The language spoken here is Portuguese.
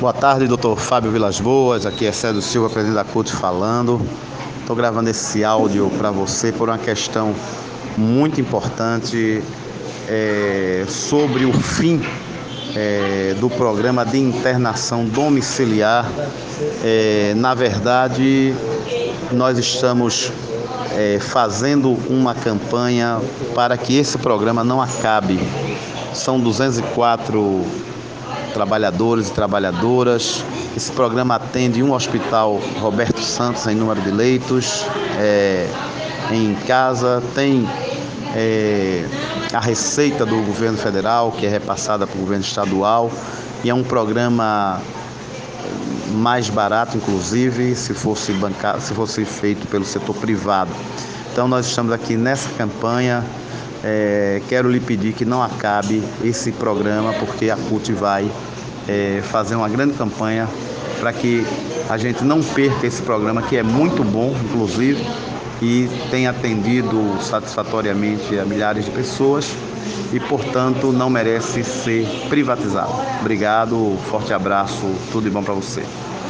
Boa tarde, doutor Fábio Vilas Boas, aqui é César Silva, presidente da CUT falando. Estou gravando esse áudio para você por uma questão muito importante sobre o fim do programa de internação domiciliar. Na verdade, nós estamos fazendo uma campanha para que esse programa não acabe. São 204 trabalhadores e trabalhadoras. Esse programa atende um hospital Roberto Santos em número de leitos, em casa, tem a receita do governo federal, que é repassada para o governo estadual, e é um programa mais barato, inclusive, se fosse feito pelo setor privado. Então nós estamos aqui nessa campanha. Quero lhe pedir que não acabe esse programa, porque a CUT vai fazer uma grande campanha para que a gente não perca esse programa, que é muito bom, inclusive, e tem atendido satisfatoriamente a milhares de pessoas e, portanto, não merece ser privatizado. Obrigado, forte abraço, tudo de bom para você.